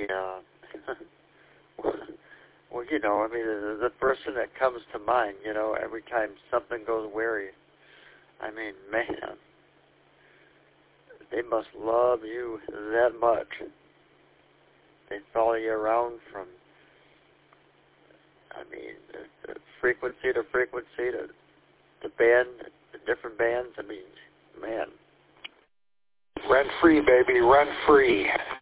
well, I mean, the person that comes to mind, every time something goes wary, I mean, man, they must love you that much. They follow you around from, I mean, the frequency to frequency to the band, the different bands. I mean, man. Rent free, baby, rent free.